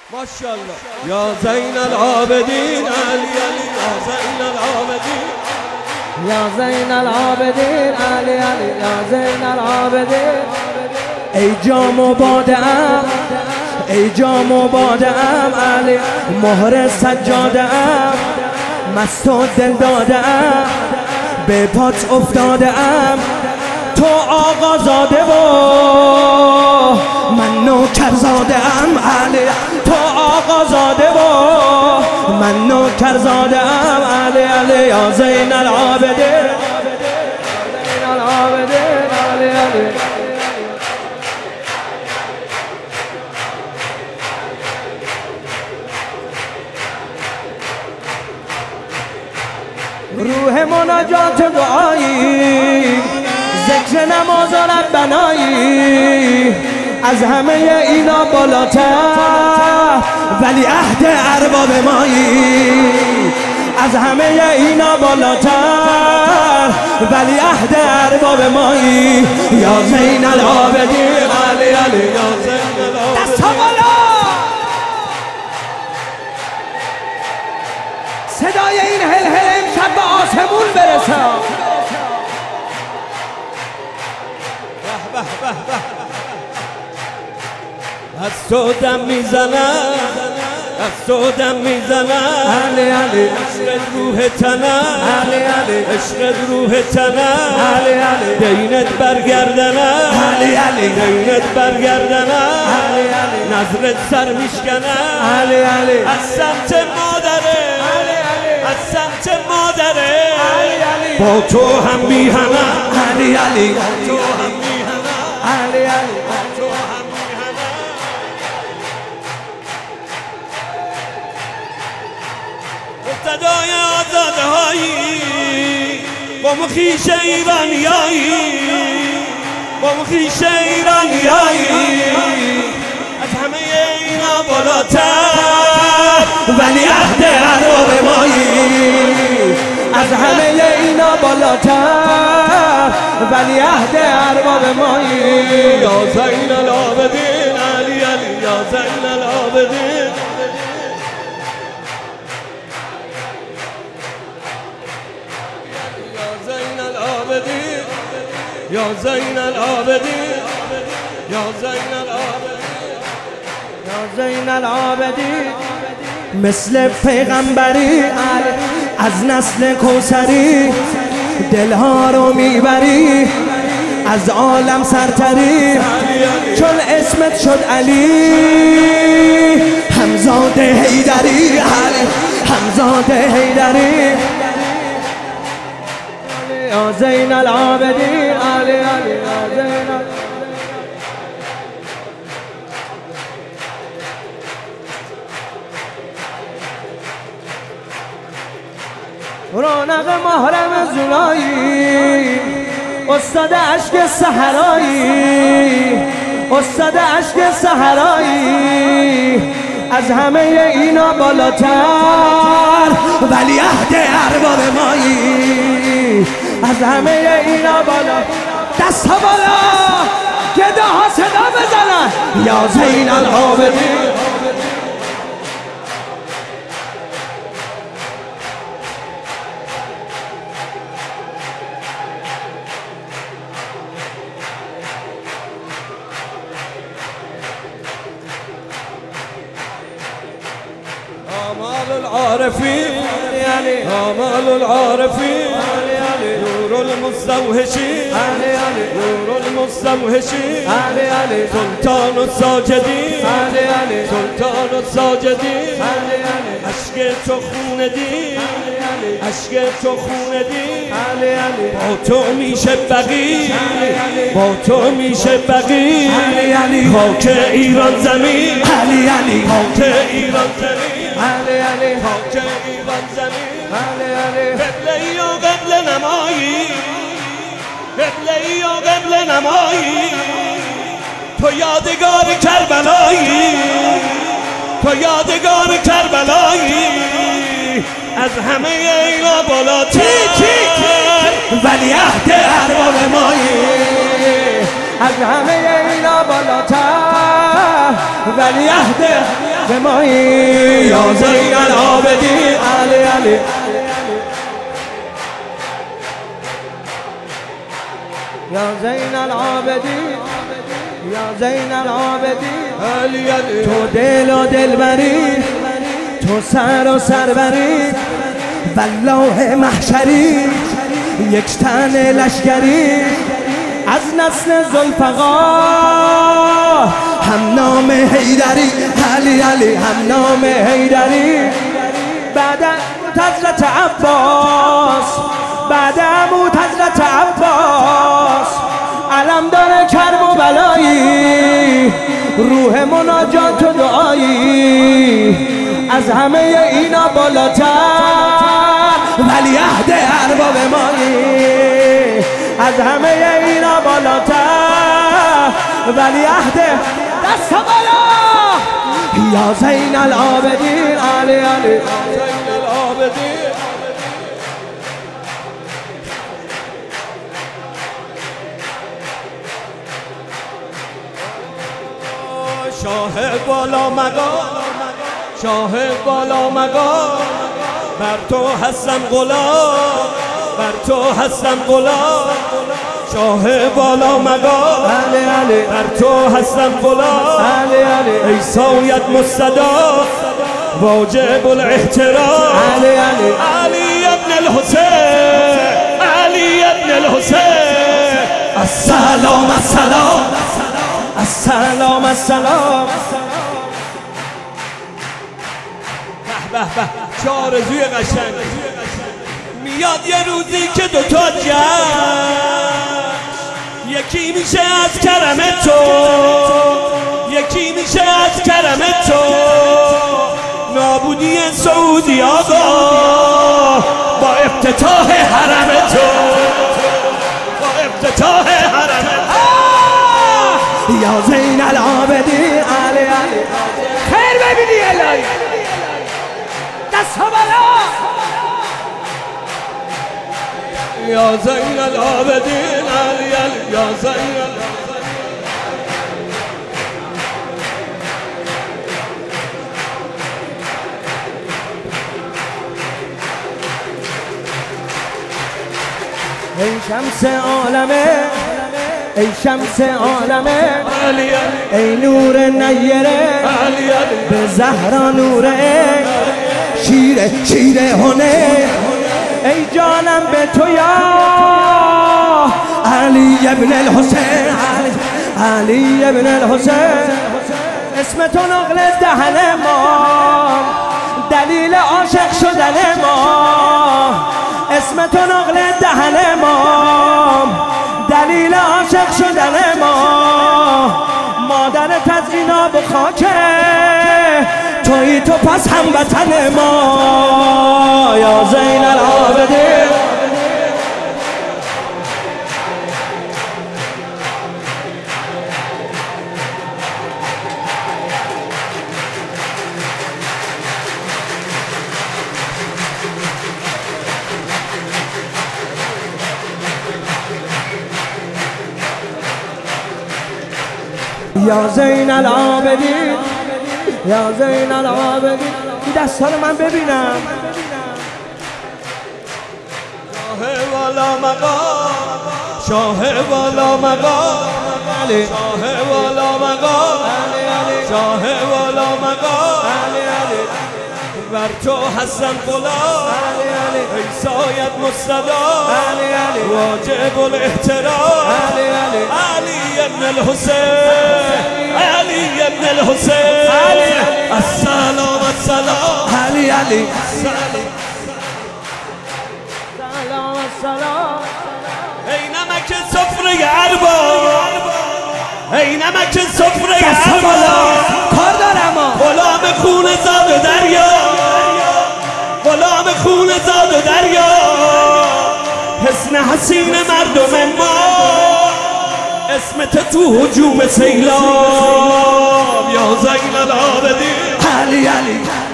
ماشاءالله یا زین العابدین علی علی یا زین العابدین یا زین العابدین علی علی یا زین العابدین. ای جام و باده‌ام، ای جام و باده‌ام علی، مهر سجاده‌ام، مست و دل داده‌ام، به پات افتاده‌ام. تو آقا زاده و من نوکر زاده‌ام علی، تو آقا زاده و من نوکر زاده‌ام علی علی یا زین العابدین زین العابدین علی علی. روح مناجات دعایی، ذکر نماز و ربنایی، از همه اینا بالاتر ولی عهد ارباب مایی. از همه اینا بالاتر ولی عهد ارباب مایی. یا زین العابدین علی علی یا زین العابدین. دست ها بالا، صدای این هلهله امشب به آسمون برسه. از تو دم میزنم، از تو دم میزنم علی علی، عشقت روح تنم علی علی، عشقت روح تنم علی علی، دینت برگردنم علی علی، دینت برگردنم علی علی، نظرت سر میشکنم علی علی، از سمت مادره، علی علی، از سمت مادره علی علی، با تو هم میهنم، علی علی، با تو هم میهنم، علی علی، با تو هم میهنم. مقتدای آزاده هایی با مخیش ایرانیایی، با مخیش ایرانیایی، از همه اینا بالاتر ولی عهد ارباب مایی. از همه اینا بالاتر ولی عهد ارباب مایی. یا زین العابدین علی علی یا زین العابدین. یا زین العابدین یا زین العابدین یا زین العابدین. مثل پیغمبری از نسل کوثری، دلها رو میبری از عالم سرتری. چون اسمت شد علی، همزاده حیدری علی، همزاده حیدری. یا زین العابدین علی علی یا زین العابدین. رونق محرم زولایی، استاد عشق صحرایی، استاد عشق صحرایی، از همه اینا بالاتر ولی عهد ارباب مایی. از همه اینا بالا، دست ها بالا، گداها صدا بزنن. یا زین العابدین آمال العارفین آمال العارفین نور المستوحشین نور المستوحشین سلطان الساجدین سلطان الساجدین. عشق تو خون دین، عشق تو خون دین، با تو میشه بقی، با تو میشه بقی. خاک ایران زمین، خاک ایران زمین، خاک ایران زمین. قبله و قبل نمایی، قبله و قبل نمایی. تو یادگار کربلایی، تو یادگار کربلایی. از همه اینا بالاتر ولی عهد ارباب مایی. از همه اینا بالاتر ولی عهد به مایی یا زین العابدین علی علی یا زین العابدین یا زین العابدین علی علی تو دل و دلبری تو سر و سروری والله محشری یک تن لشکری از نسل ذوالفقار هم نام حیدری علی علی هم نام حیدری بعد موت حضرت عباس بعد موت حضرت عباس علم داره کرب و بلایی روح مناجات و دعایی از همه اینا بالاتر ولی عهد ارباب مایی از همه اینا بالاتر ولی عهد دست بالا یا زین العابدین علی علی زین العابدین شاه بالا مقام شاه بالا مقام بر تو هستم غلام بر تو هستم غلام شاه بالا مقام علی علی بر تو هستم غلام علی علی ای سایت مستدار واجب الاحترام علی علی علی ابن الحسین علی ابن الحسین السلام السلام السلام السلام به به چه آرزوی قشنگ میاد یه روزی که دوتا جشن یکی میشه از کرم تو یکی میشه از کرم تو نابودی سعودی آقا با افتتاح حرم تو با افتتاح حرم یا زین العابدین علی علی خیر ببینی الهی دست بالا یا زین العابدین علی علی یا زین ای شمس عالمه ای شمس عالمه علی علی ای نور نیره علی علی به زهرا نوره شیر هنه ای جانم به تو یا علی ابن الحسین علی ابن الحسین اسم تو نقل دهن ما دلیل عاشق شدن ما اسم تو نقل دهن ما دلیل عاشق شدن ما مادرت از اینا به خاکه توی تو پس هموطن ما یا زین العابدین یا زین العابدین یا زین العابدین این دستا رو من ببینم شاه والا مقام شاه والا مقام علی شاه والا مقام شاه والا مقام بر تو هستم غلام ای سایت مستدار واجب الاحترام علی ابن الحسین علی ابن الحسین السلام السلام علی علی سلام السلام ای نمک سفره ارباب ای نمک سفره ارباب کار دارم غلام خون زاد و دریا غلام خون زاد و دریا حسن حسین مردم ما اسمت تو هجوم سیلاب یا زین العابدین علی علی